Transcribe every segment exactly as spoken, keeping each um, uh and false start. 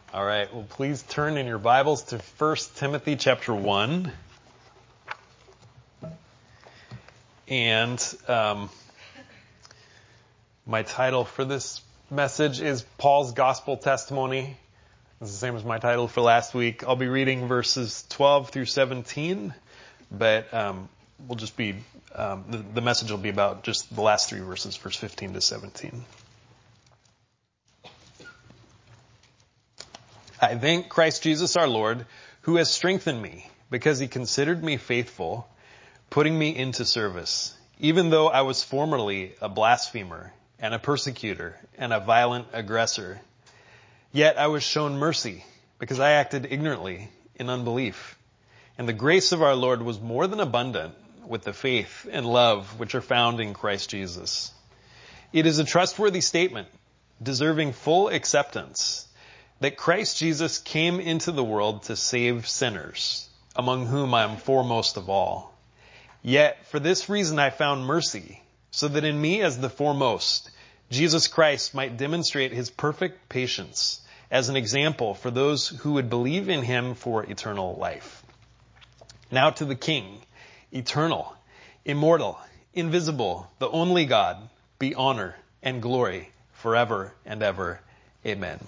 All right, well, please turn in your Bibles to First Timothy chapter one. And um, my title for this message is Paul's Gospel Testimony. It's the same as my title for last week. I'll be reading verses twelve through seventeen, but um, we'll just be, um, the, the message will be about just the last three verses, verse fifteen to seventeen. I thank Christ Jesus our Lord, who has strengthened me, because he considered me faithful, putting me into service, even though I was formerly a blasphemer, and a persecutor, and a violent aggressor. Yet I was shown mercy, because I acted ignorantly in unbelief. And the grace of our Lord was more than abundant with the faith and love which are found in Christ Jesus. It is a trustworthy statement, deserving full acceptance, that Christ Jesus came into the world to save sinners, among whom I am foremost of all. Yet for this reason I found mercy, so that in me as the foremost, Jesus Christ might demonstrate his perfect patience as an example for those who would believe in him for eternal life. Now to the King, eternal, immortal, invisible, the only God, be honor and glory forever and ever. Amen.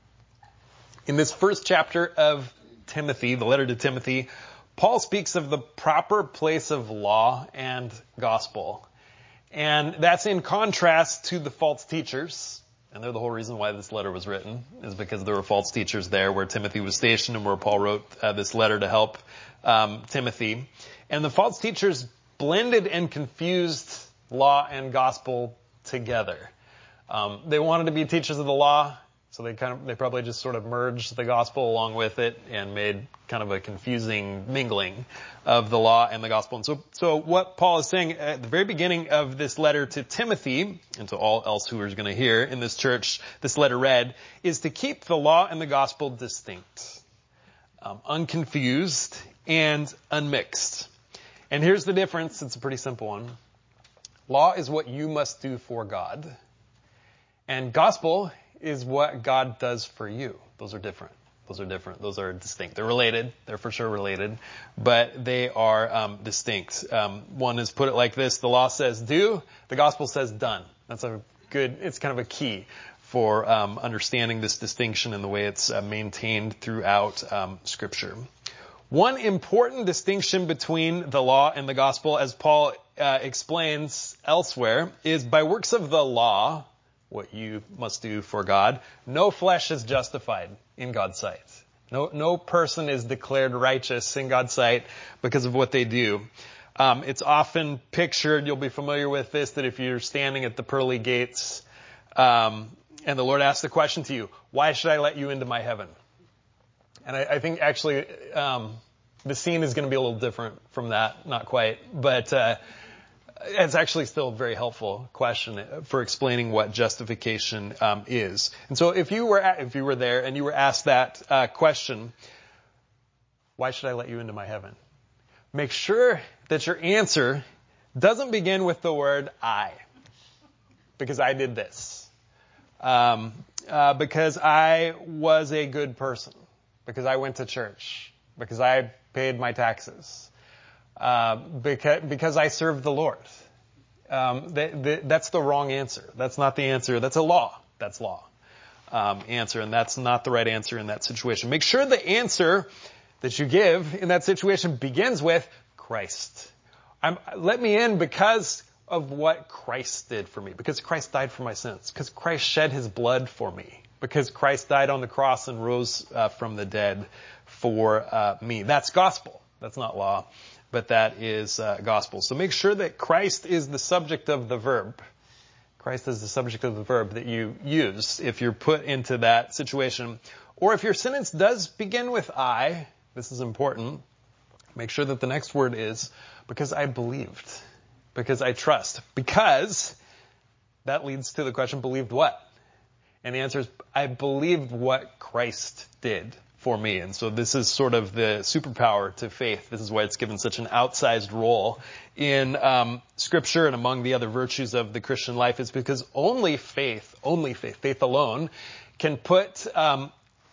In this first chapter of Timothy, the letter to Timothy, Paul speaks of the proper place of law and gospel. And that's in contrast to the false teachers. And they're the whole reason why this letter was written, is because there were false teachers there where Timothy was stationed and where Paul wrote uh, this letter to help um, Timothy. And the false teachers blended and confused law and gospel together. Um, they wanted to be teachers of the law. So they kind of, they probably just sort of merged the gospel along with it and made kind of a confusing mingling of the law and the gospel. And so, so what Paul is saying at the very beginning of this letter to Timothy, and to all else who is going to hear in this church, this letter read, is to keep the law and the gospel distinct, um, unconfused, and unmixed. And here's the difference. It's a pretty simple one. Law is what you must do for God, and gospel is what God does for you. Those are different. Those are different. Those are distinct. They're related. They're for sure related, but they are um, distinct. Um, one is put it like this: the law says do, the gospel says done. That's a good. It's kind of a key for um, understanding this distinction and the way it's uh, maintained throughout um, Scripture. One important distinction between the law and the gospel, as Paul uh, explains elsewhere, is by works of the law, what you must do for God, no flesh is justified in God's sight. No, no person is declared righteous in God's sight because of what they do. Um, it's often pictured, you'll be familiar with this, that if you're standing at the pearly gates, um, and the Lord asks the question to you, why should I let you into my heaven? And I, I think actually, um, the scene is going to be a little different from that, not quite, but, uh, it's actually still a very helpful question for explaining what justification um, is. And so, if you were at, if you were there and you were asked that uh, question, why should I let you into my heaven? Make sure that your answer doesn't begin with the word "I," because I did this, um, uh, because I was a good person, because I went to church, because I paid my taxes. Uh, because, because I serve the Lord. Um, th- th- that's the wrong answer. That's not the answer. That's a law. That's law. Um, answer, and that's not the right answer in that situation. Make sure the answer that you give in that situation begins with Christ. I'm, let me in because of what Christ did for me. Because Christ died for my sins. Because Christ shed his blood for me. Because Christ died on the cross and rose uh, from the dead for uh, me. That's gospel. That's not law. But that is uh, gospel. So make sure that Christ is the subject of the verb. Christ is the subject of the verb that you use if you're put into that situation. Or if your sentence does begin with I, this is important, make sure that the next word is because I believed. Because I trust. Because that leads to the question, believed what? And the answer is, I believed what Christ did for me. And so this is sort of the superpower to faith. This is why it's given such an outsized role in um, Scripture and among the other virtues of the Christian life, is because only faith, only faith, faith alone, can put um,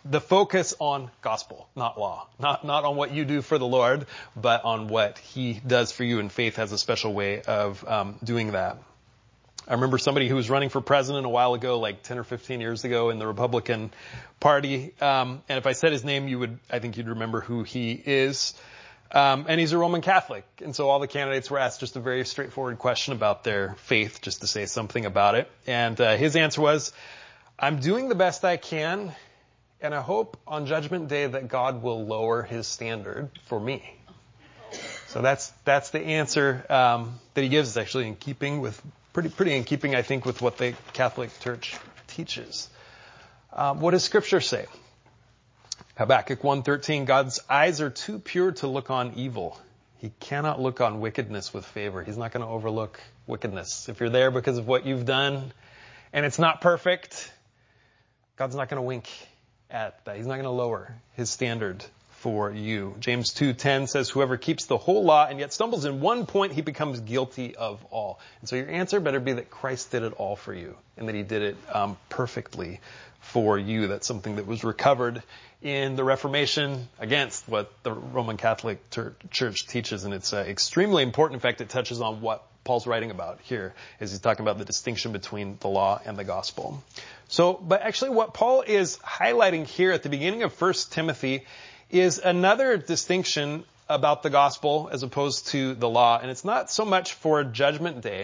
the focus on gospel, not law, not, not on what you do for the Lord, but on what he does for you. And faith has a special way of um, doing that. I remember somebody who was running for president a while ago, like ten or fifteen years ago in the Republican Party. Um, and if I said his name, you would, I think you'd remember who he is. Um, and he's a Roman Catholic. And so all the candidates were asked just a very straightforward question about their faith, just to say something about it. And uh, his answer was, I'm doing the best I can, and I hope on Judgment Day that God will lower his standard for me. So that's that's the answer um, that he gives. It's actually in keeping with, pretty pretty in keeping, I think, with what the Catholic Church teaches. Um, what does Scripture say? Habakkuk one thirteen, God's eyes are too pure to look on evil. He cannot look on wickedness with favor. He's not going to overlook wickedness. If you're there because of what you've done and it's not perfect, God's not going to wink at that. He's not going to lower his standard for you. James two ten says, whoever keeps the whole law and yet stumbles in one point, he becomes guilty of all. And so your answer better be that Christ did it all for you and that he did it um, perfectly for you. That's something that was recovered in the Reformation against what the Roman Catholic Church teaches. And it's uh, extremely important. In fact, it touches on what Paul's writing about here as he's talking about the distinction between the law and the gospel. So, but actually what Paul is highlighting here at the beginning of First Timothy is another distinction about the gospel as opposed to the law. And it's not so much for Judgment Day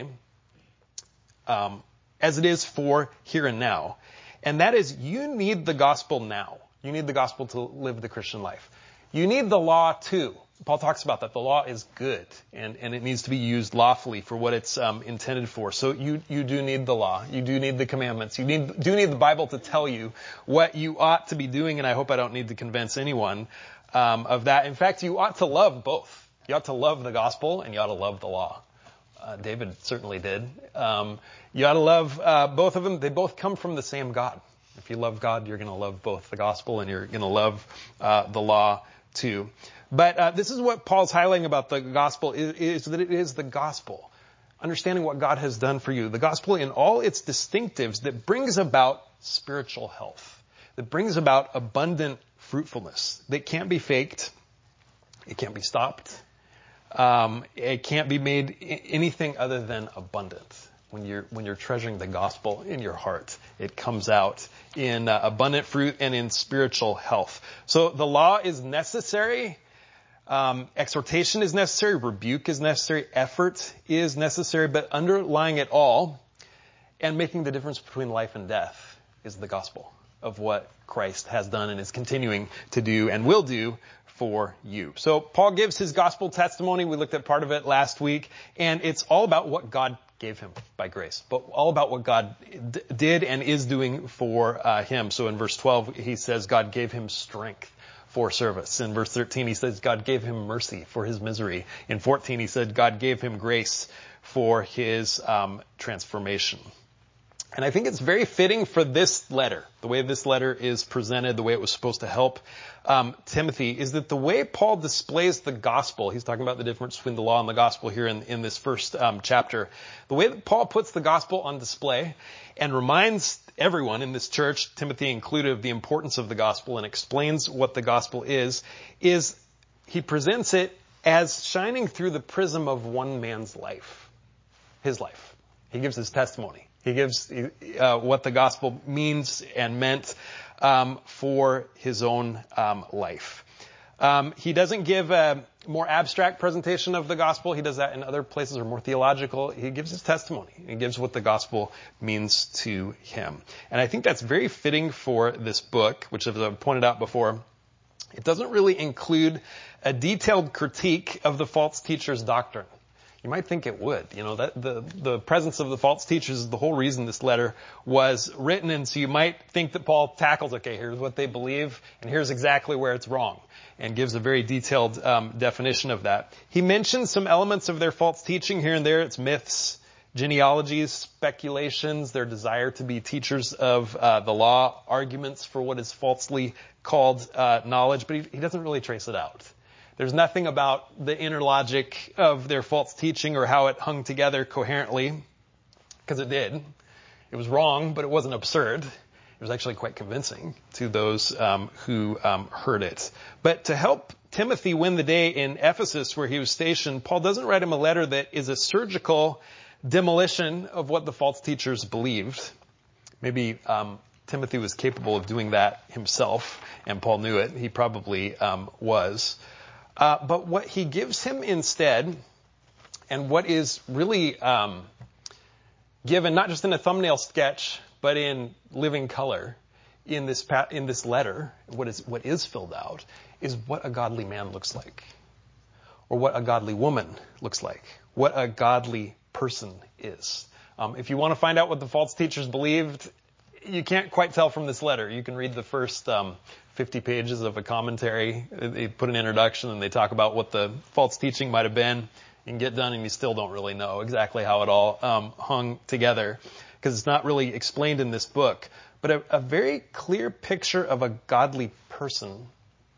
um, as it is for here and now. And that is, you need the gospel now. You need the gospel to live the Christian life. You need the law too. Paul talks about that. The law is good, and, and it needs to be used lawfully for what it's um, intended for. So you, you do need the law. You do need the commandments. You need, do need the Bible to tell you what you ought to be doing, and I hope I don't need to convince anyone um, of that. In fact, you ought to love both. You ought to love the gospel, and you ought to love the law. Uh, David certainly did. Um, you ought to love uh, both of them. They both come from the same God. If you love God, you're going to love both the gospel and you're going to love uh, the law too. But uh, this is what Paul's highlighting about the gospel, is, is that it is the gospel. Understanding what God has done for you. The gospel in all its distinctives that brings about spiritual health. That brings about abundant fruitfulness. That can't be faked. It can't be stopped. Um, it can't be made anything other than abundant. When you're, when you're treasuring the gospel in your heart, it comes out in uh, abundant fruit and in spiritual health. So the law is necessary. Um, exhortation is necessary. Rebuke is necessary. Effort is necessary. But underlying it all and making the difference between life and death is the gospel of what Christ has done and is continuing to do and will do for you. So Paul gives his gospel testimony. We looked at part of it last week, and it's all about what God gave him by grace, but all about what God d- did and is doing for uh, him. So in verse twelve, he says God gave him strength for service. In verse thirteen, he says God gave him mercy for his misery. In fourteen, he said God gave him grace for his um, transformation. And I think it's very fitting for this letter, the way this letter is presented, the way it was supposed to help um, Timothy, is that the way Paul displays the gospel, he's talking about the difference between the law and the gospel here in, in this first um, chapter, the way that Paul puts the gospel on display and reminds everyone in this church, Timothy included, of the importance of the gospel and explains what the gospel is, is he presents it as shining through the prism of one man's life, his life. He gives his testimony. He gives uh, what the gospel means and meant um, for his own um, life. Um, he doesn't give a more abstract presentation of the gospel. He does that in other places, or more theological. He gives his testimony. He gives what the gospel means to him. And I think that's very fitting for this book, which, as I've pointed out before, it doesn't really include a detailed critique of the false teacher's doctrine. You might think it would. You know, that the, the presence of the false teachers is the whole reason this letter was written. And so you might think that Paul tackles, okay, here's what they believe, and here's exactly where it's wrong, and gives a very detailed um, definition of that. He mentions some elements of their false teaching here and there. It's myths, genealogies, speculations, their desire to be teachers of uh, the law, arguments for what is falsely called uh, knowledge, but he, he doesn't really trace it out. There's nothing about the inner logic of their false teaching or how it hung together coherently, because it did. It was wrong, but it wasn't absurd. It was actually quite convincing to those um, who um, heard it. But to help Timothy win the day in Ephesus, where he was stationed, Paul doesn't write him a letter that is a surgical demolition of what the false teachers believed. Maybe um, Timothy was capable of doing that himself, and Paul knew it. He probably um, was. Uh, but what he gives him instead, and what is really um, given not just in a thumbnail sketch, but in living color in this pa- in this letter, what is what is filled out is what a godly man looks like, or what a godly woman looks like, what a godly person is. Um, if you want to find out what the false teachers believed, you can't quite tell from this letter. You can read the first um, fifty pages of a commentary. They put an introduction and they talk about what the false teaching might have been. You can get done and you still don't really know exactly how it all um, hung together, because it's not really explained in this book. But a, a very clear picture of a godly person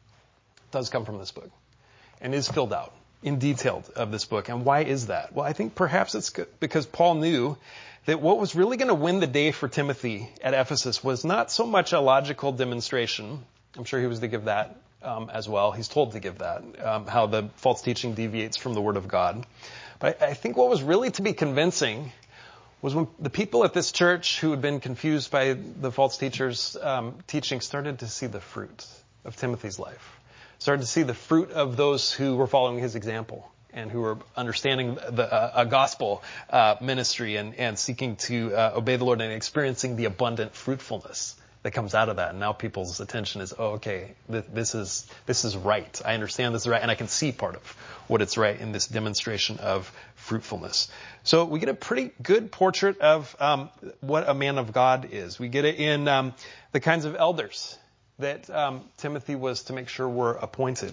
does come from this book and is filled out in detail of this book. And why is that? Well, I think perhaps it's because Paul knew that what was really going to win the day for Timothy at Ephesus was not so much a logical demonstration. I'm sure he was to give that um, as well. He's told to give that, um, how the false teaching deviates from the Word of God. But I, I think what was really to be convincing was when the people at this church who had been confused by the false teachers' um, teaching started to see the fruit of Timothy's life, started to see the fruit of those who were following his example and who were understanding the uh, a gospel uh, ministry and, and seeking to uh, obey the Lord and experiencing the abundant fruitfulness that comes out of that. And now people's attention is, oh, okay, th- this is this is right. I understand this is right, and I can see part of what it's right in this demonstration of fruitfulness. So we get a pretty good portrait of um, what a man of God is. We get it in um, the kinds of elders that um, Timothy was to make sure were appointed,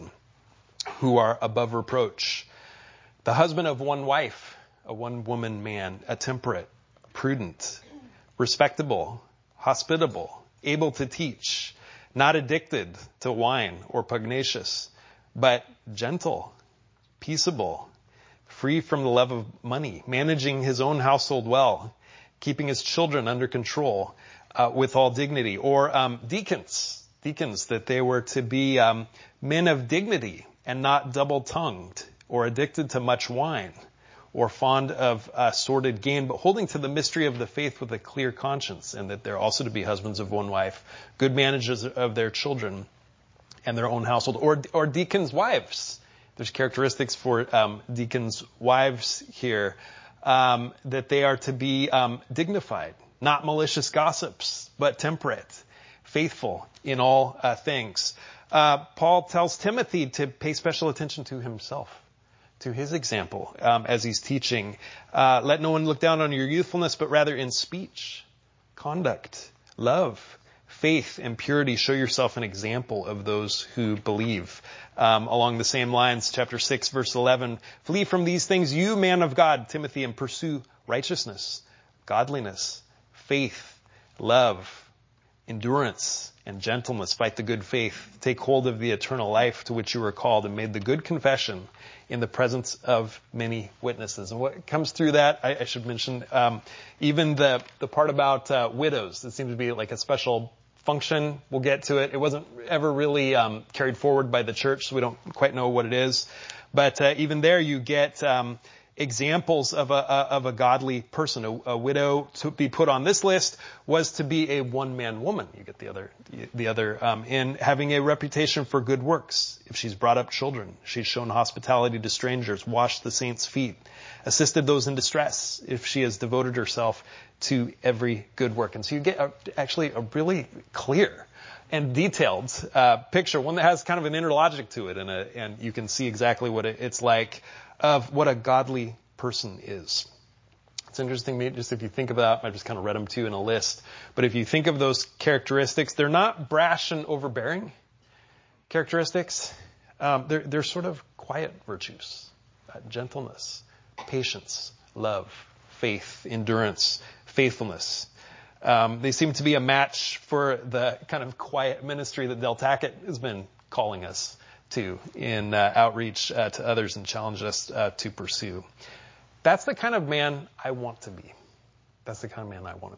who are above reproach. The husband of one wife, a one-woman man, a temperate, prudent, respectable, hospitable, able to teach, not addicted to wine or pugnacious, but gentle, peaceable, free from the love of money, managing his own household well, keeping his children under control uh, with all dignity. Or um, deacons, deacons, that they were to be um, men of dignity and not double-tongued or addicted to much wine or fond of uh, sordid gain, but holding to the mystery of the faith with a clear conscience, and that they're also to be husbands of one wife, good managers of their children and their own household, or, or deacons' wives. There's characteristics for um, deacons' wives here, um, that they are to be um, dignified, not malicious gossips, but temperate, faithful in all uh, things. Uh, Paul tells Timothy to pay special attention to himself, to his example um, as he's teaching. Uh, let no one look down on your youthfulness, but rather in speech, conduct, love, faith, and purity. Show yourself an example of those who believe. Um, along the same lines, chapter six, verse eleven, flee from these things, you man of God, Timothy, and pursue righteousness, godliness, faith, love, endurance, and gentleness. Fight the good faith. Take hold of the eternal life to which you were called and made the good confession in the presence of many witnesses. And what comes through that, I, I should mention, um, even the, the part about uh, widows, that seems to be like a special function. We'll get to it. It wasn't ever really um, carried forward by the church, so we don't quite know what it is. But uh, even there you get um, examples of a, a of a godly person. A, a widow to be put on this list was to be a one-man woman. You get the other the other um, in having a reputation for good works. If she's brought up children, she's shown hospitality to strangers, washed the saints' feet, assisted those in distress. If she has devoted herself to every good work, and so you get a, actually a really clear and detailed uh, picture, one that has kind of an inner logic to it, and a, and you can see exactly what it, it's like of what a godly person is. It's interesting, just if you think about, I just kind of read them to you in a list, but if you think of those characteristics, they're not brash and overbearing characteristics. Um, they're, they're sort of quiet virtues, uh, gentleness, patience, love, faith, endurance, faithfulness. Um, they seem to be a match for the kind of quiet ministry that Del Tackett has been calling us to in uh, outreach uh, to others and challenge us uh, to pursue. That's the kind of man I want to be. That's the kind of man I want to be.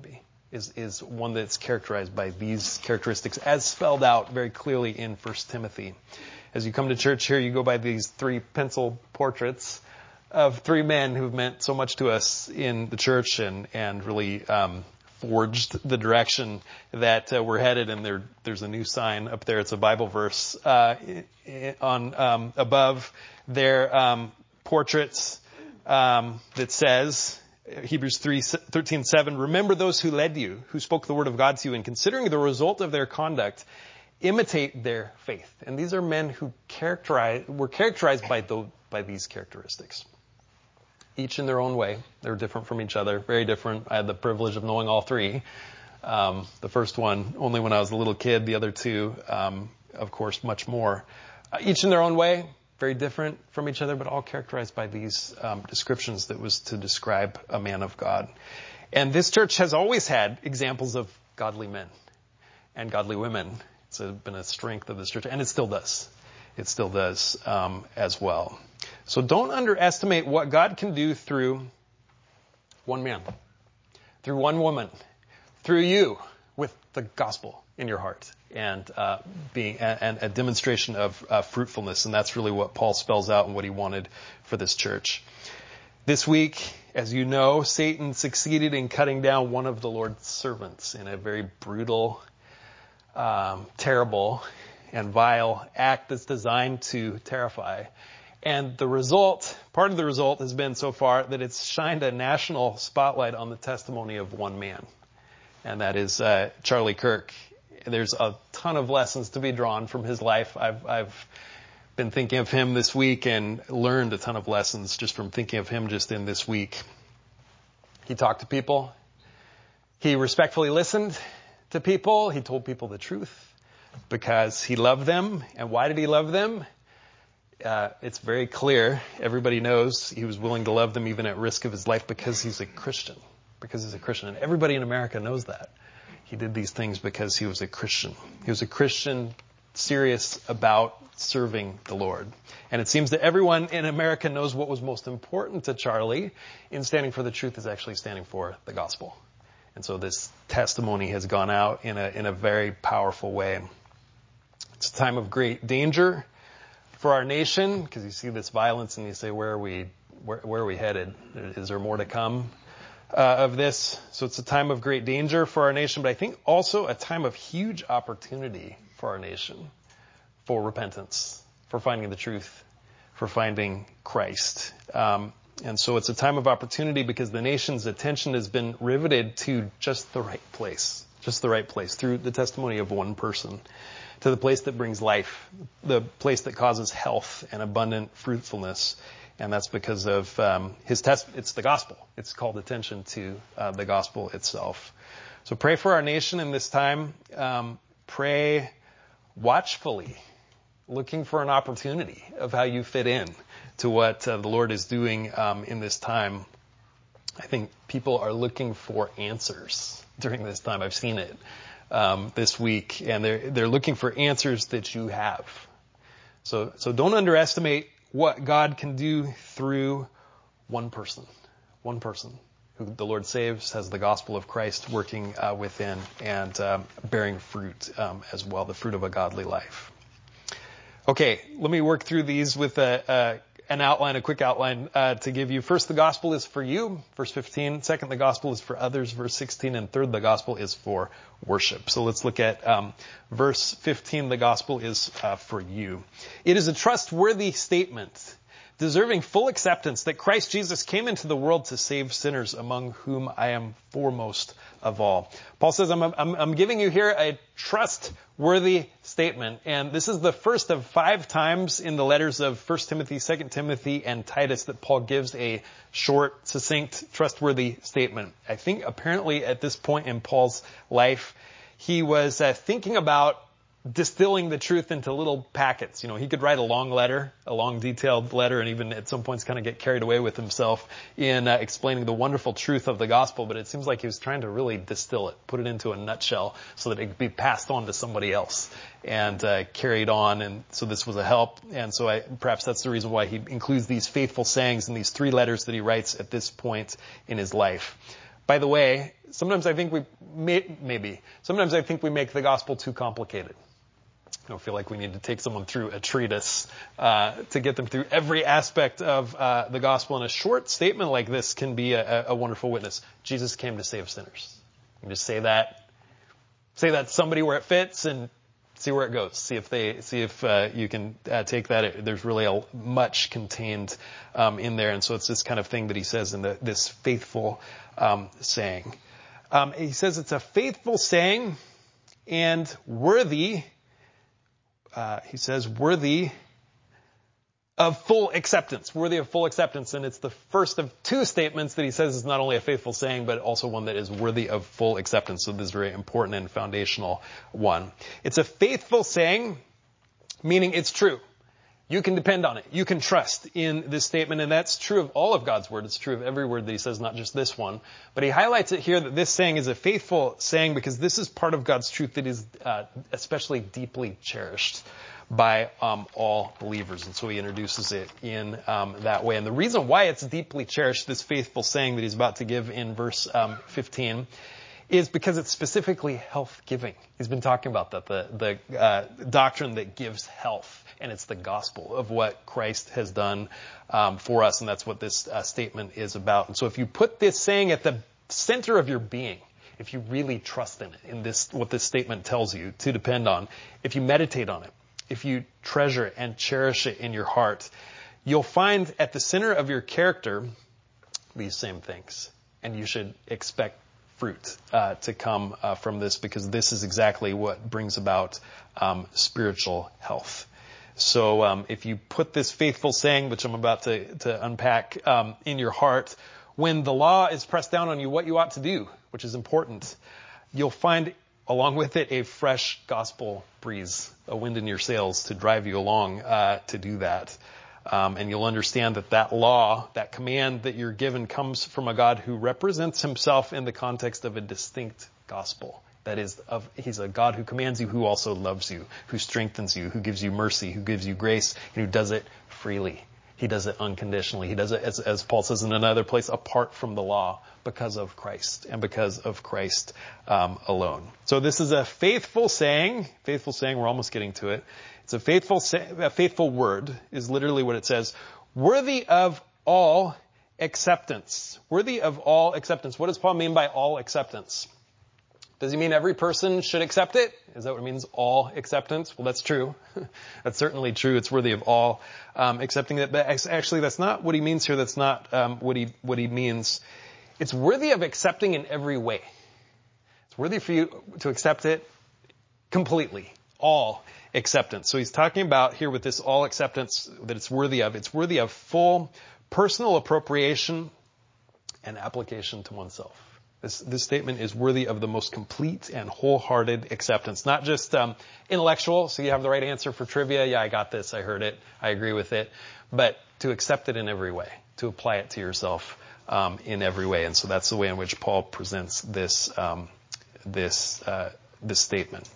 is, is one that's characterized by these characteristics as spelled out very clearly in First Timothy. As you come to church here, you go by these three pencil portraits of three men who've meant so much to us in the church and, and really um, forged the direction that uh, we're headed. And there, there's a new sign up there. It's a Bible verse uh, on um, above their um, portraits um, that says, Hebrews three thirteen seven, remember those who led you, who spoke the word of God to you, and considering the result of their conduct, imitate their faith. And these are men who characterize, were characterized by, the, by these characteristics. Each in their own way. They're different from each other, very different. I had the privilege of knowing all three. Um, the first one only when I was a little kid. The other two, um, of course, much more. Uh, each in their own way, very different from each other, but all characterized by these um, descriptions that was to describe a man of God. And this church has always had examples of godly men and godly women. It's a, been a strength of this church, and it still does. It still does um, as well. So don't underestimate what God can do through one man, through one woman, through you with the gospel in your heart and uh, being and a demonstration of uh, fruitfulness. And that's really what Paul spells out and what he wanted for this church. This week, as you know, Satan succeeded in cutting down one of the Lord's servants in a very brutal, um, terrible, and vile act that's designed to terrify. And the result, part of the result has been so far that it's shined a national spotlight on the testimony of one man. And that is uh, Charlie Kirk. There's a ton of lessons to be drawn from his life. I've, I've been thinking of him this week and learned a ton of lessons just from thinking of him just in this week. He talked to people. He respectfully listened to people. He told people the truth because he loved them. And why did he love them? Uh, it's very clear. Everybody knows he was willing to love them even at risk of his life because he's a Christian. Because he's a Christian. And everybody in America knows that. He did these things because he was a Christian. He was a Christian serious about serving the Lord. And it seems that everyone in America knows what was most important to Charlie in standing for the truth is actually standing for the gospel. And so this testimony has gone out in a, in a very powerful way. It's a time of great danger for our nation, because you see this violence and you say, where are we, where, where are we headed? Is there more to come uh, of this? So it's a time of great danger for our nation, but I think also a time of huge opportunity for our nation, for repentance, for finding the truth, for finding Christ. Um, and so it's a time of opportunity because the nation's attention has been riveted to just the right place, just the right place through the testimony of one person. To the place that brings life, the place that causes health and abundant fruitfulness. And that's because of um, his test. It's the gospel. It's called attention to uh, the gospel itself. So pray for our nation in this time. Um, pray watchfully, looking for an opportunity of how you fit in to what uh, the Lord is doing um, in this time. I think people are looking for answers during this time. I've seen it. Um, this week, and they're they're looking for answers that you have. So so don't underestimate what God can do through one person, one person who the Lord saves, has the gospel of Christ working uh, within and um, bearing fruit um, as well, the fruit of a godly life. Okay, let me work through these with a, a an outline, a quick outline uh, to give you. First, the gospel is for you, verse fifteen. Second, the gospel is for others, verse sixteen. And third, the gospel is for worship. So let's look at um, verse fifteen. The gospel is uh, for you. It is a trustworthy statement, deserving full acceptance, that Christ Jesus came into the world to save sinners, among whom I am foremost of all. Paul says, I'm, I'm, I'm giving you here a trustworthy statement. And this is the first of five times in the letters of First Timothy, Second Timothy, and Titus that Paul gives a short, succinct, trustworthy statement. I think apparently at this point in Paul's life, he was uh, thinking about distilling the truth into little packets. You know, he could write a long letter, a long detailed letter, and even at some points kind of get carried away with himself in uh, explaining the wonderful truth of the gospel. But it seems like he was trying to really distill it, put it into a nutshell so that it could be passed on to somebody else and uh, carried on. And so this was a help. And so I, perhaps that's the reason why he includes these faithful sayings in these three letters that he writes at this point in his life. By the way, sometimes I think we may, maybe sometimes I think we make the gospel too complicated. I don't feel like we need to take someone through a treatise uh, to get them through every aspect of uh, the gospel. And a short statement like this can be a, a wonderful witness. Jesus came to save sinners. You can just say that, say that to somebody where it fits, and see where it goes. See if they, see if uh, you can uh, take that. It, there's really a, much contained um, in there, and so it's this kind of thing that he says in the, this faithful um, saying. Um, he says it's a faithful saying and worthy. Uh, he says worthy of full acceptance, worthy of full acceptance. And it's the first of two statements that he says is not only a faithful saying, but also one that is worthy of full acceptance. So this is a very important and foundational one. It's a faithful saying, meaning it's true. You can depend on it. You can trust in this statement. And that's true of all of God's word. It's true of every word that he says, not just this one. But he highlights it here that this saying is a faithful saying because this is part of God's truth that is uh, especially deeply cherished by um, all believers. And so he introduces it in um, that way. And the reason why it's deeply cherished, this faithful saying that he's about to give in verse um, fifteen, is because it's specifically health-giving. He's been talking about that, the, the uh, doctrine that gives health. And it's the gospel of what Christ has done um, for us. And that's what this uh, statement is about. And so if you put this saying at the center of your being, if you really trust in it, in this, what this statement tells you to depend on, if you meditate on it, if you treasure and cherish it in your heart, you'll find at the center of your character these same things. And you should expect fruit uh, to come uh, from this, because this is exactly what brings about um, spiritual health. So um, if you put this faithful saying, which I'm about to, to unpack, um, in your heart, when the law is pressed down on you, what you ought to do, which is important, you'll find along with it a fresh gospel breeze, a wind in your sails to drive you along uh, to do that. Um, and you'll understand that that law, that command that you're given, comes from a God who represents himself in the context of a distinct gospel. That is, of, he's a God who commands you, who also loves you, who strengthens you, who gives you mercy, who gives you grace, and who does it freely. He does it unconditionally. He does it, as, as Paul says in another place, apart from the law, because of Christ and because of Christ um, alone. So this is a faithful saying. Faithful saying. We're almost getting to it. It's a faithful, say, a faithful word is literally what it says. Worthy of all acceptance. Worthy of all acceptance. What does Paul mean by all acceptance? Does he mean every person should accept it? Is that what it means, all acceptance? Well, that's true. That's certainly true. It's worthy of all um, accepting it. But actually, that's not what he means here. That's not um, what he what he means. It's worthy of accepting in every way. It's worthy for you to accept it completely, all acceptance. So he's talking about here with this all acceptance that it's worthy of. It's worthy of full personal appropriation and application to oneself. This, this statement is worthy of the most complete and wholehearted acceptance. Not just um, intellectual, so you have the right answer for trivia. Yeah, I got this. I heard it. I agree with it. But to accept it in every way, to apply it to yourself um, in every way. And so that's the way in which Paul presents this um, this uh, this statement.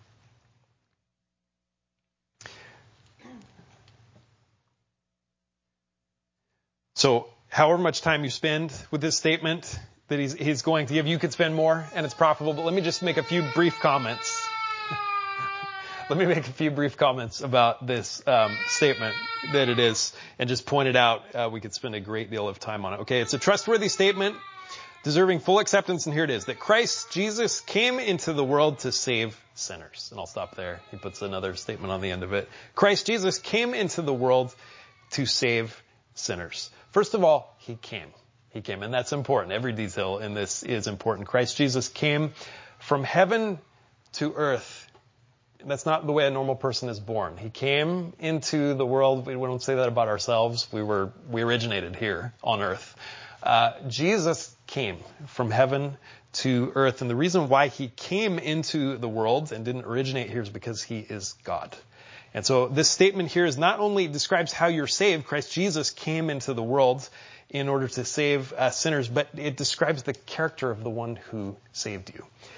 So, however much time you spend with this statement that he's, he's going to give, you could spend more, and it's profitable. But let me just make a few brief comments. Let me make a few brief comments about this um, statement that it is, and just point it out. Uh, we could spend a great deal of time on it. Okay, it's a trustworthy statement, deserving full acceptance, and here it is: that Christ Jesus came into the world to save sinners. And I'll stop there. He puts another statement on the end of it. Christ Jesus came into the world to save sinners. First of all, he came. He came, and that's important. Every detail in this is important. Christ Jesus came from heaven to earth. That's not the way a normal person is born. He came into the world. We don't say that about ourselves. We were, we originated here on earth. Uh, Jesus came from heaven to earth. And the reason why he came into the world and didn't originate here is because he is God. And so this statement here is not only describes how you're saved. Christ Jesus came into the world in order to save uh, sinners, but it describes the character of the one who saved you.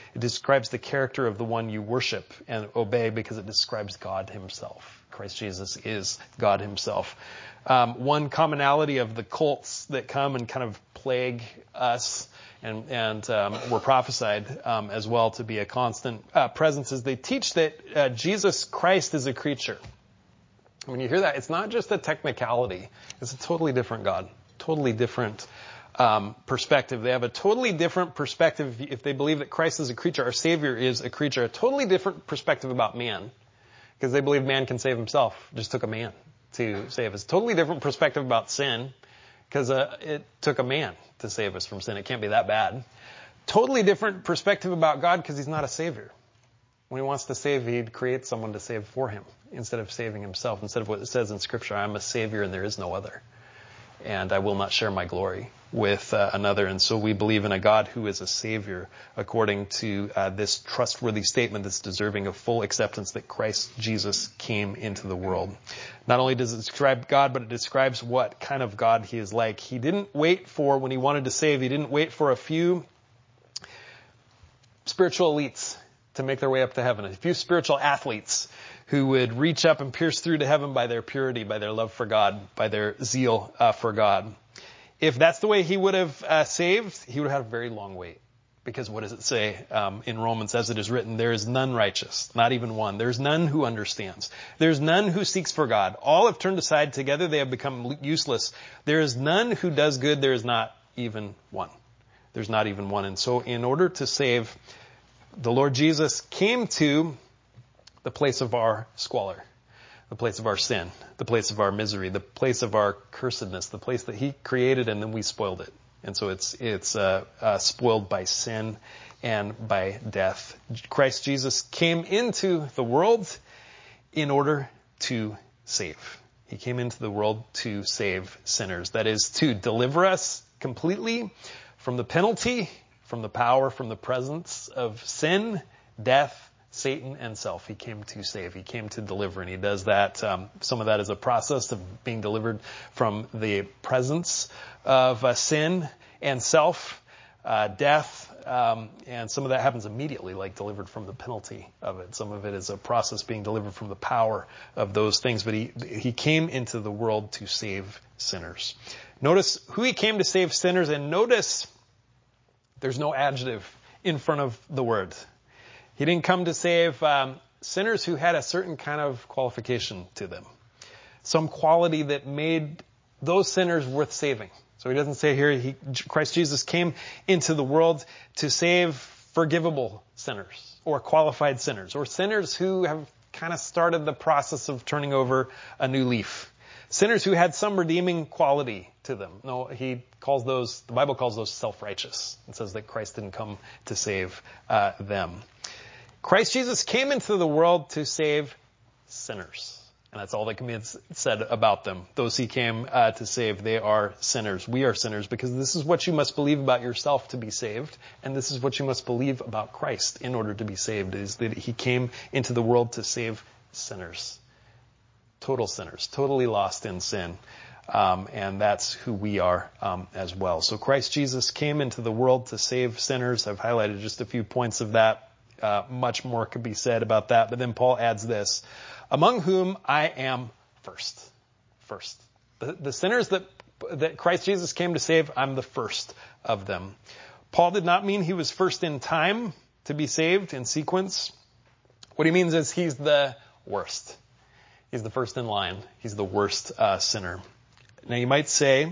It describes the character of the one you worship and obey because it describes God himself. Christ Jesus is God himself. Um, one commonality of the cults that come and kind of plague us and, and um, were prophesied um, as well to be a constant uh, presence is they teach that uh, Jesus Christ is a creature. When you hear that, it's not just a technicality. It's a totally different God, totally different um, perspective. They have a totally different perspective if they believe that Christ is a creature, our Savior is a creature, a totally different perspective about man. Because they believe man can save himself. Just took a man to save us. Totally different perspective about sin. Because uh, it took a man to save us from sin. It can't be that bad. Totally different perspective about God because he's not a savior. When he wants to save, he'd create someone to save for him instead of saving himself. Instead of what it says in Scripture, I'm a savior and there is no other. And I will not share my glory with uh, another. And so we believe in a God who is a savior according to uh, this trustworthy statement that's deserving of full acceptance that Christ Jesus came into the world. Not only does it describe God, but it describes what kind of God he is like. He didn't wait for, when he wanted to save, he didn't wait for a few spiritual elites to make their way up to heaven, a few spiritual athletes who would reach up and pierce through to heaven by their purity, by their love for God, by their zeal uh, for God. If that's the way he would have uh, saved, he would have had a very long wait. Because what does it say um, in Romans as it is written? There is none righteous, not even one. There's none who understands. There's none who seeks for God. All have turned aside. Together they have become useless. There is none who does good. There is not even one. There's not even one. And so in order to save, the Lord Jesus came to the place of our squalor, the place of our sin, the place of our misery, the place of our cursedness, the place that he created and then we spoiled it. And so it's it's uh, uh, spoiled by sin and by death. Christ Jesus came into the world in order to save. He came into the world to save sinners. That is, to deliver us completely from the penalty, from the power, from the presence of sin, death, Satan, and self. He came to save. He came to deliver, and he does that. Um, some of that is a process of being delivered from the presence of uh, sin and self, uh, death, um, and some of that happens immediately, like delivered from the penalty of it. Some of it is a process being delivered from the power of those things, but he he came into the world to save sinners. Notice who he came to save sinners, and notice there's no adjective in front of the word. He didn't come to save um, sinners who had a certain kind of qualification to them. Some quality that made those sinners worth saving. So he doesn't say here, he, Christ Jesus came into the world to save forgivable sinners or qualified sinners or sinners who have kind of started the process of turning over a new leaf. Sinners who had some redeeming quality to them. No, he calls those, the Bible calls those self-righteous. It says that Christ didn't come to save uh, them. Christ Jesus came into the world to save sinners. And that's all that can be said about them. Those he came uh, to save, they are sinners. We are sinners because this is what you must believe about yourself to be saved. And this is what you must believe about Christ in order to be saved, is that he came into the world to save sinners. Total sinners, totally lost in sin. Um, and that's who we are um, as well. So Christ Jesus came into the world to save sinners. I've highlighted just a few points of that. Uh, much more could be said about that. But then Paul adds this, among whom I am first. First. The, the sinners that, that Christ Jesus came to save, I'm the first of them. Paul did not mean he was first in time to be saved in sequence. What he means is he's the worst. He's the first in line. He's the worst uh, sinner. Now you might say,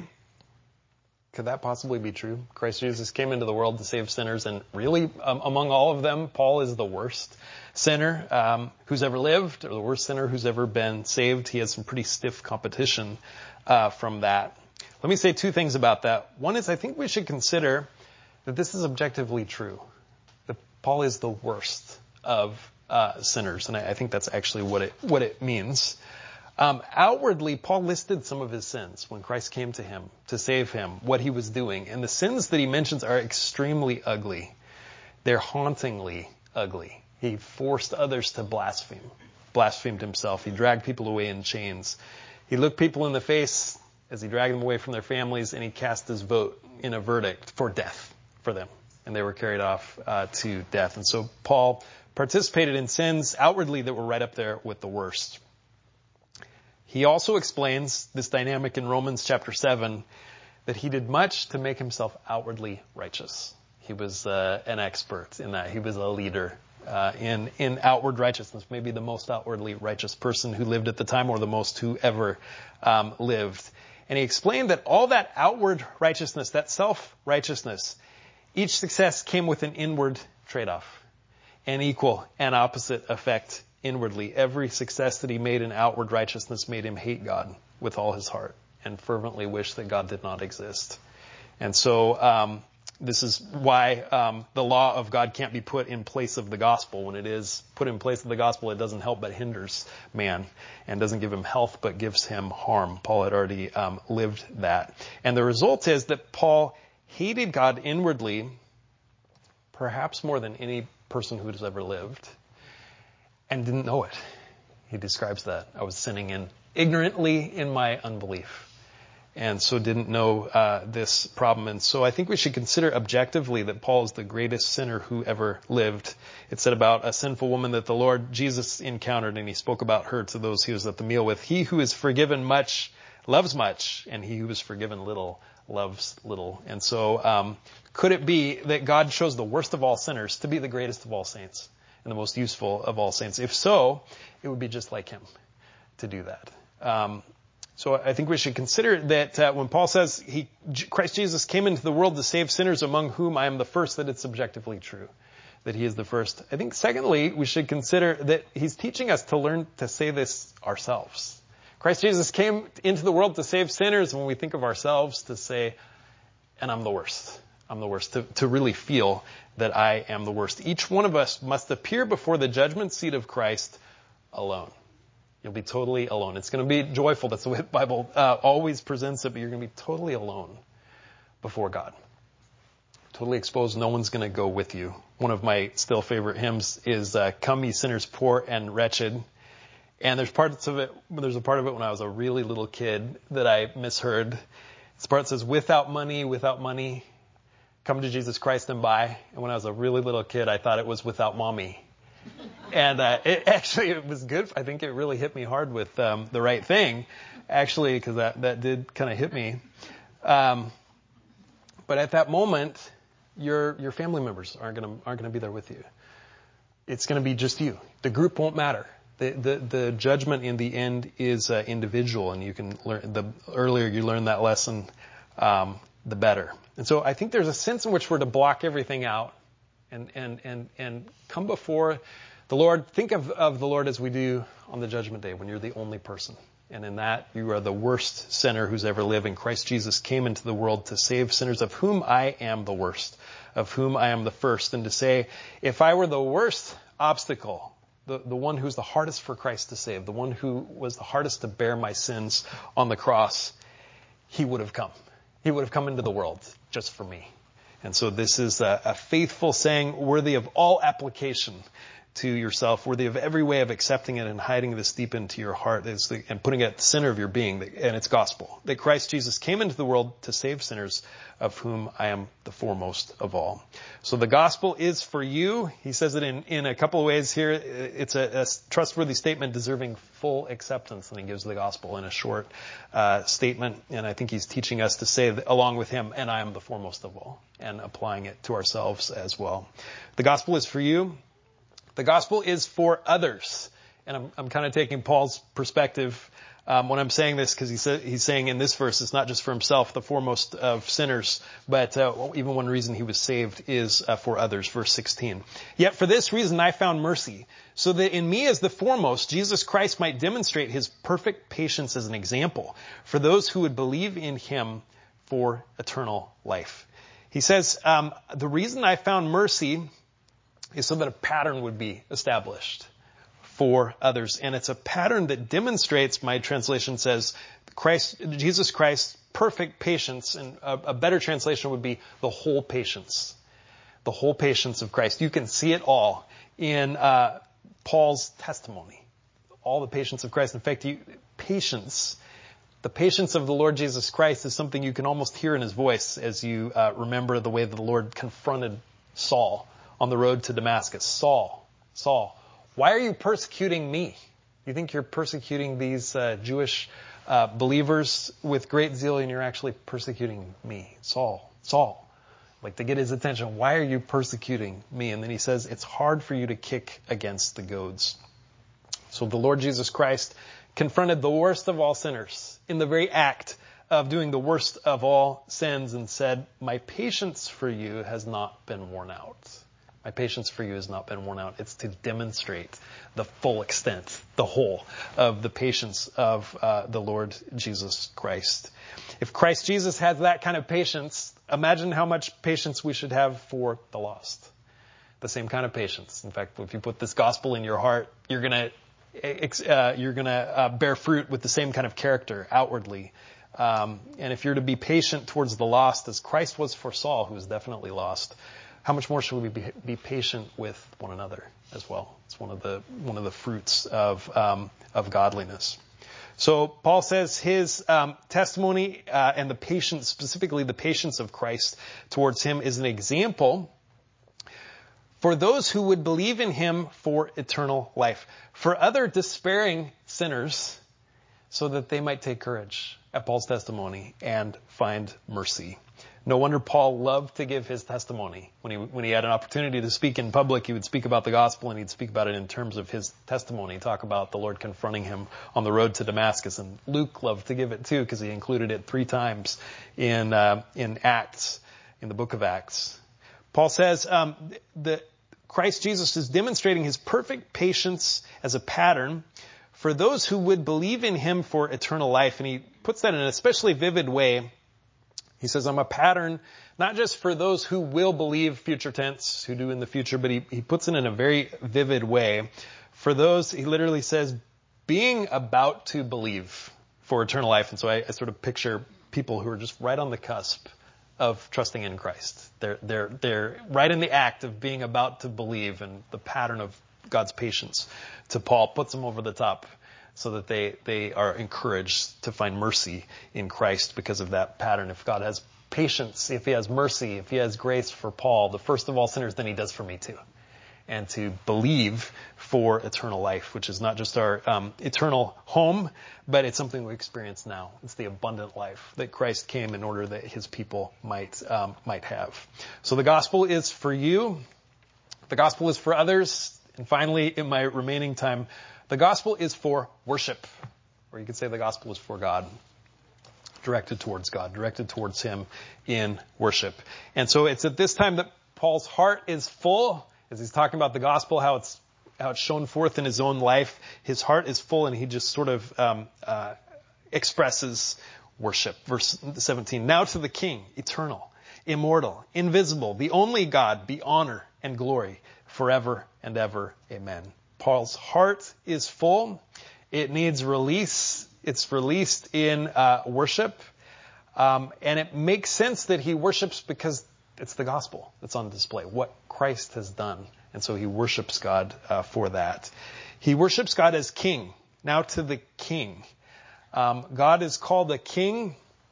could that possibly be true? Christ Jesus came into the world to save sinners, and really, um, among all of them, Paul is the worst sinner um, who's ever lived, or the worst sinner who's ever been saved. He has some pretty stiff competition uh, from that. Let me say two things about that. One is I think we should consider that this is objectively true, that Paul is the worst of uh, sinners, and I, I think that's actually what it what it means. Um, outwardly, Paul listed some of his sins when Christ came to him to save him, what he was doing. And the sins that he mentions are extremely ugly. They're hauntingly ugly. He forced others to blaspheme, blasphemed himself. He dragged people away in chains. He looked people in the face as he dragged them away from their families, and he cast his vote in a verdict for death for them. and they were carried off uh, to death. And so Paul participated in sins outwardly that were right up there with the worst. He also explains this dynamic in Romans chapter seven, that he did much to make himself outwardly righteous. He was uh, an expert in that. He was a leader uh, in, in outward righteousness, maybe the most outwardly righteous person who lived at the time, or the most who ever um, lived. And he explained that all that outward righteousness, that self-righteousness, each success came with an inward trade-off, an equal and opposite effect inwardly. Every success that he made in outward righteousness made him hate God with all his heart and fervently wish that God did not exist. And so um, this is why um, the law of God can't be put in place of the gospel. When it is put in place of the gospel, it doesn't help but hinders man, and doesn't give him health but gives him harm. Paul had already um, lived that. And the result is that Paul hated God inwardly, perhaps more than any person who has ever lived, and didn't know it. He describes that. I was sinning in ignorantly in my unbelief, and so didn't know uh, this problem. And so I think we should consider objectively that Paul is the greatest sinner who ever lived. It said about a sinful woman that the Lord Jesus encountered, and he spoke about her to those he was at the meal with. He who is forgiven much loves much, and he who is forgiven little loves little. And so um, could it be that God chose the worst of all sinners to be the greatest of all saints and the most useful of all saints? If so, it would be just like him to do that. Um, so I think we should consider that uh, when Paul says he, Christ Jesus came into the world to save sinners, among whom I am the first, that it's subjectively true, that he is the first. I think secondly, we should consider that he's teaching us to learn to say this ourselves. Christ Jesus came into the world to save sinners. When we think of ourselves, to say, and I'm the worst. I'm the worst. To, to really feel that I am the worst. Each one of us must appear before the judgment seat of Christ alone. You'll be totally alone. It's going to be joyful. That's the way the Bible uh, always presents it, but you're going to be totally alone before God. Totally exposed. No one's going to go with you. One of my still favorite hymns is uh, Come Ye Sinners Poor and Wretched. And there's parts of it, there's a part of it when I was a really little kid that I misheard. This part says, without money, without money, come to Jesus Christ and buy. And when I was a really little kid, I thought it was without mommy. And uh, it actually, it was good. I think it really hit me hard with um, the right thing, actually, because that, that did kind of hit me. Um, but at that moment, your your family members aren't going to aren't going to be there with you. It's going to be just you. The group won't matter. The, the, the judgment in the end is uh, individual, and you can learn, the earlier you learn that lesson, um, the better. And so I think there's a sense in which we're to block everything out and, and, and, and come before the Lord. Think of, of the Lord as we do on the judgment day, when you're the only person. And in that, you are the worst sinner who's ever lived. And Christ Jesus came into the world to save sinners, of whom I am the worst, of whom I am the first. And to say, if I were the worst obstacle, The, the one who's the hardest for Christ to save, the one who was the hardest to bear my sins on the cross, he would have come. He would have come into the world just for me. And so this is a, a faithful saying, worthy of all application to yourself, worthy of every way of accepting it and hiding this deep into your heart, the, and putting it at the center of your being, and it's gospel. That Christ Jesus came into the world to save sinners, of whom I am the foremost of all. So the gospel is for you. He says it in, in a couple of ways here. It's a, a trustworthy statement deserving full acceptance, and he gives the gospel in a short uh, statement. And I think he's teaching us to say that, along with him, and I am the foremost of all, and applying it to ourselves as well. The gospel is for you. The gospel is for others. And I'm, I'm kind of taking Paul's perspective um, when I'm saying this, because he sa- he's saying in this verse, it's not just for himself, the foremost of sinners, but uh, even one reason he was saved is uh, for others. Verse sixteen. Yet for this reason I found mercy, so that in me as the foremost, Jesus Christ might demonstrate his perfect patience as an example for those who would believe in him for eternal life. He says, um, the reason I found mercy is so that a pattern would be established for others. And it's a pattern that demonstrates, my translation says, Christ, Jesus Christ's perfect patience. And a, a better translation would be the whole patience. The whole patience of Christ. You can see it all in uh, Paul's testimony. All the patience of Christ. In fact, you, patience, the patience of the Lord Jesus Christ is something you can almost hear in his voice as you uh, remember the way that the Lord confronted Saul on the road to Damascus. Saul, Saul, why are you persecuting me? You think you're persecuting these uh, Jewish uh, believers with great zeal, and you're actually persecuting me, Saul, Saul. Like to get his attention, why are you persecuting me? And then he says, it's hard for you to kick against the goads. So the Lord Jesus Christ confronted the worst of all sinners in the very act of doing the worst of all sins and said, my patience for you has not been worn out. My patience for you has not been worn out. It's to demonstrate the full extent, the whole of the patience of uh, the Lord Jesus Christ. If Christ Jesus has that kind of patience, imagine how much patience we should have for the lost. The same kind of patience. In fact, if you put this gospel in your heart, you're going to uh, you're going to uh, bear fruit with the same kind of character outwardly. Um, and if you're to be patient towards the lost, as Christ was for Saul, who was definitely lost, how much more should we be, be patient with one another as well? It's one of the one of the fruits of um, of godliness. So Paul says his um, testimony uh, and the patience, specifically the patience of Christ towards him, is an example for those who would believe in him for eternal life, for other despairing sinners, so that they might take courage at Paul's testimony and find mercy. No wonder Paul loved to give his testimony. When he when he had an opportunity to speak in public, he would speak about the gospel, and he'd speak about it in terms of his testimony, talk about the Lord confronting him on the road to Damascus. And Luke loved to give it too, because he included it three times in uh, in Acts, in the book of Acts. Paul says um, that Christ Jesus is demonstrating his perfect patience as a pattern for those who would believe in him for eternal life. And he puts that in an especially vivid way. He says, I'm a pattern, not just for those who will believe, future tense, who do in the future, but he, he puts it in a very vivid way. For those, he literally says, being about to believe for eternal life. And so I, I sort of picture people who are just right on the cusp of trusting in Christ. They're, they're, they're right in the act of being about to believe, and the pattern of God's patience to Paul puts them over the top, so that they, they are encouraged to find mercy in Christ because of that pattern. If God has patience, if he has mercy, if he has grace for Paul, the first of all sinners, then he does for me too. And to believe for eternal life, which is not just our um, eternal home, but it's something we experience now. It's the abundant life that Christ came in order that his people might um, might have. So the gospel is for you. The gospel is for others. And finally, in my remaining time, the gospel is for worship, or you could say the gospel is for God, directed towards God, directed towards him in worship. And so it's at this time that Paul's heart is full, as he's talking about the gospel, how it's how it's shown forth in his own life. His heart is full, and he just sort of um, uh, expresses worship. Verse seventeen, now to the King, eternal, immortal, invisible, the only God, be honor and glory forever and ever. Amen. Paul's heart is full. It needs release. It's released in uh, worship. Um, and it makes sense that he worships because it's the gospel that's on display, what Christ has done. And so he worships God uh, for that. He worships God as king. Now to the King. Um, God is called a king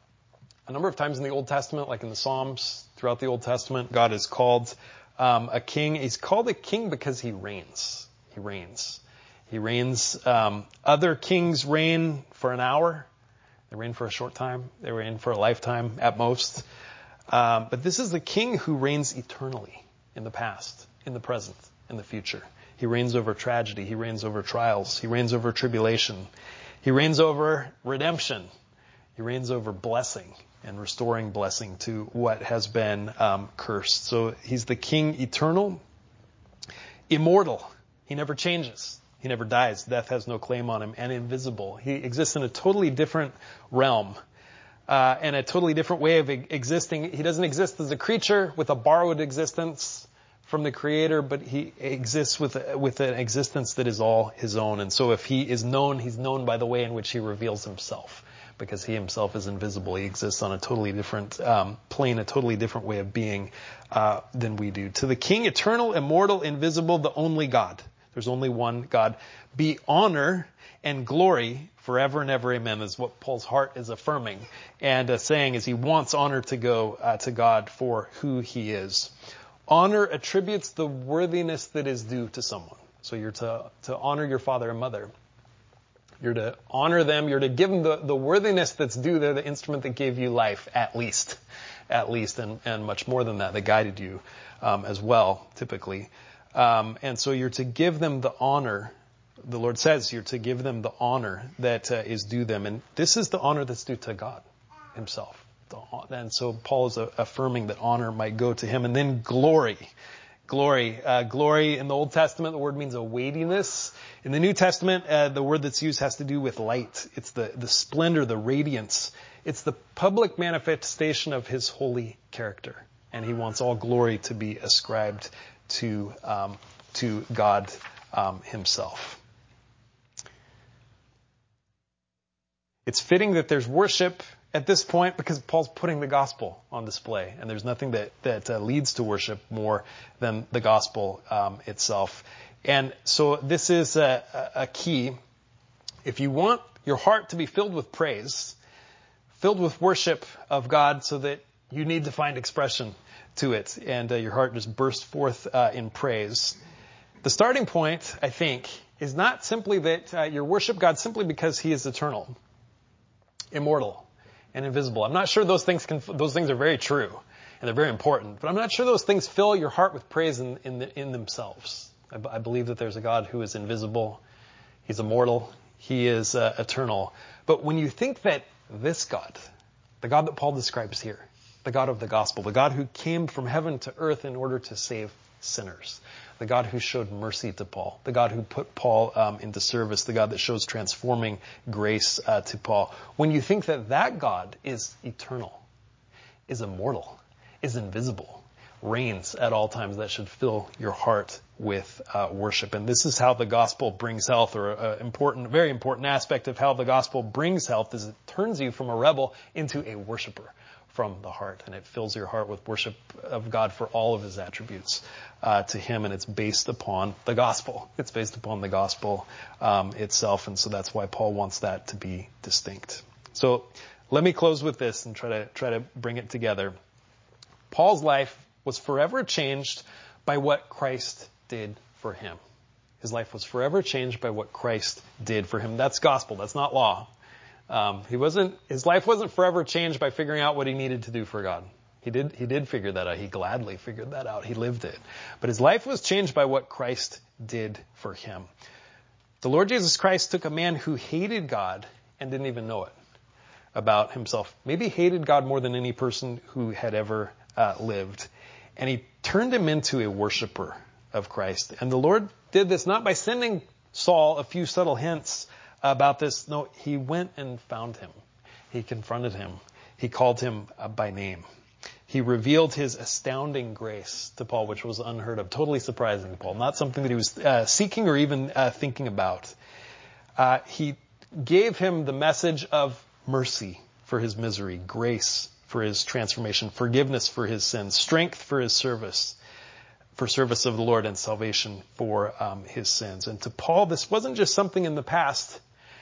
a number of times in the Old Testament, like in the Psalms, throughout the Old Testament. God is called um, a king. He's called a king because he reigns. He reigns. He reigns. Um, other kings reign for an hour. They reign for a short time. They reign for a lifetime at most. Um, but this is the king who reigns eternally, in the past, in the present, in the future. He reigns over tragedy. He reigns over trials. He reigns over tribulation. He reigns over redemption. He reigns over blessing and restoring blessing to what has been um, cursed. So he's the king eternal, immortal. He never changes. He never dies. Death has no claim on him. And invisible. He exists in a totally different realm uh, and a totally different way of existing. He doesn't exist as a creature with a borrowed existence from the Creator, but he exists with a, with an existence that is all his own. And so if he is known, he's known by the way in which he reveals himself, because he himself is invisible. He exists on a totally different um, plane, a totally different way of being uh, than we do. To the King, eternal, immortal, invisible, the only God. There's only one God. Be honor and glory forever and ever. Amen. Is what Paul's heart is affirming and uh, saying is he wants honor to go uh, to God for who he is. Honor attributes the worthiness that is due to someone. So you're to, to honor your father and mother. You're to honor them. You're to give them the, the worthiness that's due. They're the instrument that gave you life, at least. At least, and, and much more than that, that guided you um, as well, typically. Um, and so you're to give them the honor. The Lord says you're to give them the honor that uh, is due them. And this is the honor that's due to God himself. The, and so Paul is uh, affirming that honor might go to him. And then glory. Glory. Uh, glory in the Old Testament, the word means a weightiness. In the New Testament, uh, the word that's used has to do with light. It's the, the splendor, the radiance. It's the public manifestation of his holy character. And he wants all glory to be ascribed to, um, to God um, himself. It's fitting that there's worship at this point because Paul's putting the gospel on display, and there's nothing that that uh, leads to worship more than the gospel um, itself. And so this is a, a key. If you want your heart to be filled with praise, filled with worship of God, so that you need to find expression to it, and uh, your heart just bursts forth uh, in praise. The starting point, I think, is not simply that uh, you worship God simply because he is eternal, immortal, and invisible. I'm not sure those things can, those things are very true and they're very important, but I'm not sure those things fill your heart with praise in, in, the, in themselves. I, I believe that there's a God who is invisible. He's immortal. He is uh, eternal. But when you think that this God, the God that Paul describes here, the God of the gospel, the God who came from heaven to earth in order to save sinners, the God who showed mercy to Paul, the God who put Paul um, into service, the God that shows transforming grace uh, to Paul. When you think that that God is eternal, is immortal, is invisible, reigns at all times, that should fill your heart with uh, worship. And this is how the gospel brings health, or an important, very important aspect of how the gospel brings health is it turns you from a rebel into a worshiper from the heart, and it fills your heart with worship of God for all of his attributes uh, to him, and it's based upon the gospel. It's based upon the gospel um, itself, and so that's why Paul wants that to be distinct. So let me close with this and try to try to bring it together. Paul's life was forever changed by what Christ did for him. His life was forever changed by what Christ did for him. That's gospel. That's not law. Um, he wasn't, his life wasn't forever changed by figuring out what he needed to do for God. He did, he did figure that out. He gladly figured that out. He lived it. But his life was changed by what Christ did for him. The Lord Jesus Christ took a man who hated God and didn't even know it about himself. Maybe hated God more than any person who had ever uh, lived. And he turned him into a worshiper of Christ. And the Lord did this not by sending Saul a few subtle hints about this. No, he went and found him. He confronted him. He called him uh, by name. He revealed his astounding grace to Paul, which was unheard of, totally surprising to Paul, not something that he was uh, seeking or even uh, thinking about. Uh, he gave him the message of mercy for his misery, grace for his transformation, forgiveness for his sins, strength for his service, for service of the Lord, and salvation for um, his sins. And to Paul, this wasn't just something in the past.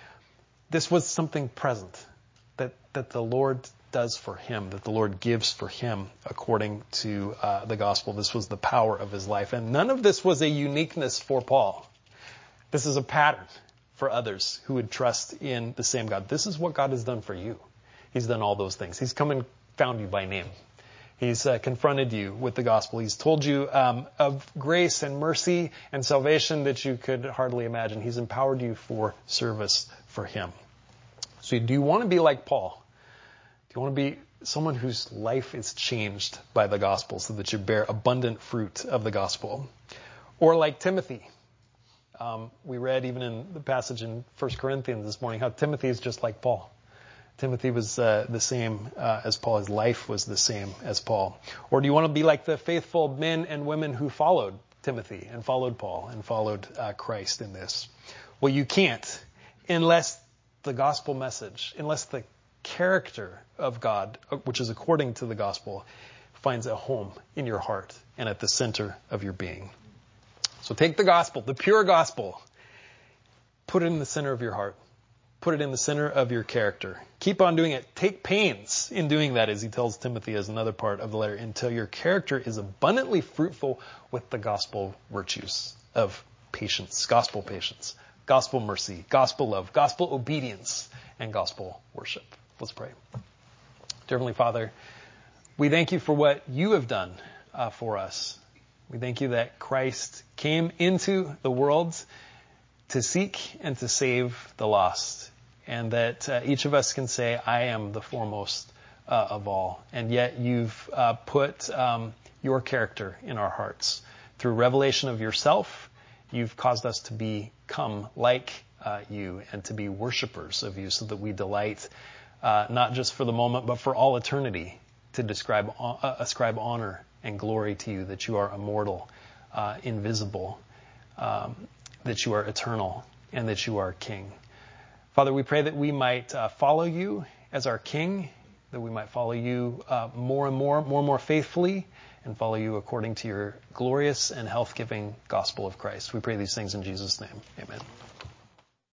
This was something present that, that the Lord does for him, that the Lord gives for him according to uh, the gospel. This was the power of his life. And none of this was a uniqueness for Paul. This is a pattern for others who would trust in the same God. This is what God has done for you. He's done all those things. He's come and found you by name. He's uh, confronted you with the gospel. He's told you um, of grace and mercy and salvation that you could hardly imagine. He's empowered you for service for him. So do you want to be like Paul? Do you want to be someone whose life is changed by the gospel so that you bear abundant fruit of the gospel? Or like Timothy? Um, we read even in the passage in First Corinthians this morning how Timothy is just like Paul. Timothy was uh, the same uh, as Paul. His life was the same as Paul. Or do you want to be like the faithful men and women who followed Timothy and followed Paul and followed uh, Christ in this? Well, you can't unless the gospel message, unless the character of God, which is according to the gospel, finds a home in your heart and at the center of your being. So take the gospel, the pure gospel, put it in the center of your heart. put it in the center of your character. Keep on doing it. Take pains in doing that, as he tells Timothy as another part of the letter, until your character is abundantly fruitful with the gospel virtues of patience, gospel patience, gospel mercy, gospel love, gospel obedience, and gospel worship. Let's pray. Dear Heavenly Father, we thank you for what you have done uh, for us. We thank you that Christ came into the world to seek and to save the lost, and that uh, each of us can say, I am the foremost uh, of all. And yet you've uh, put um, your character in our hearts. Through revelation of yourself, you've caused us to become like uh, you and to be worshipers of you, so that we delight uh, not just for the moment, but for all eternity to describe, uh, ascribe honor and glory to you, that you are immortal, uh, invisible, um, that you are eternal, and that you are King. Father, we pray that we might uh, follow you as our King, that we might follow you uh, more and more, more and more faithfully, and follow you according to your glorious and health-giving gospel of Christ. We pray these things in Jesus' name. Amen.